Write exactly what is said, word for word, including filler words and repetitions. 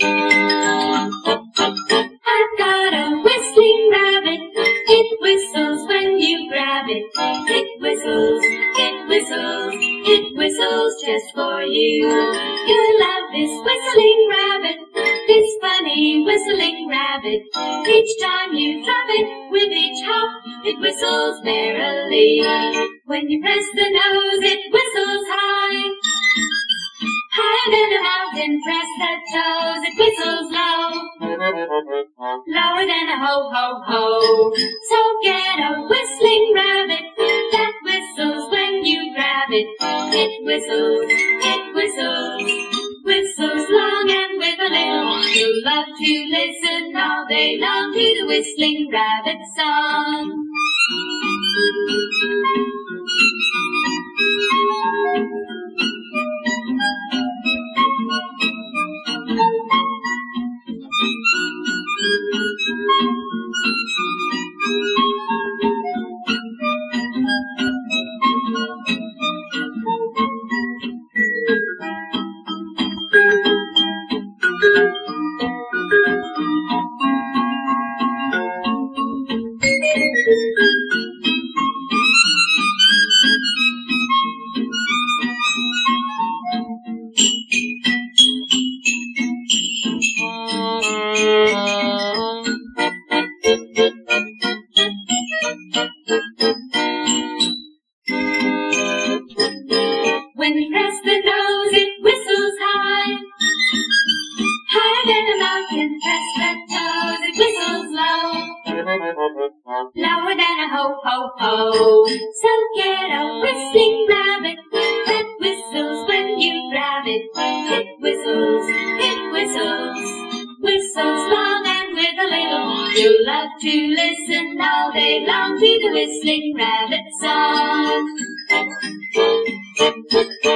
I've got a whistling rabbit. It whistles when you grab it. It whistles, it whistles, it whistles just for you. You'll love this whistling rabbit, this funny whistling rabbit. Each time you drop it, with each hop, it whistles merrily. When you press the nose, it whistles high. Higher than a mountain, press the toes, it whistles low. Lower than a ho-ho-ho. So get a whistling rabbit that whistles when you grab it. It whistles, it whistles, whistles long and with a little. You'll love to listen all day long to the whistling rabbit song. When you press the nose, it whistles high. Higher than a mountain, press the toes, it whistles low. Lower than a ho-ho-ho. So get a whistling rabbit that whistles when you grab it. It whistles, it whistles, whistles long and with a little. You'll love to listen all day long to the whistling rabbit song.